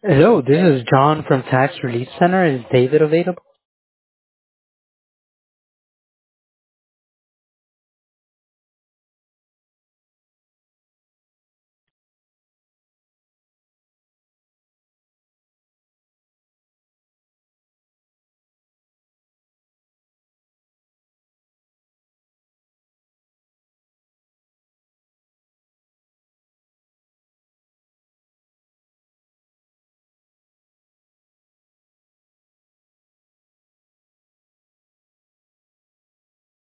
Hello, this is John from Tax Relief Center. Is David available?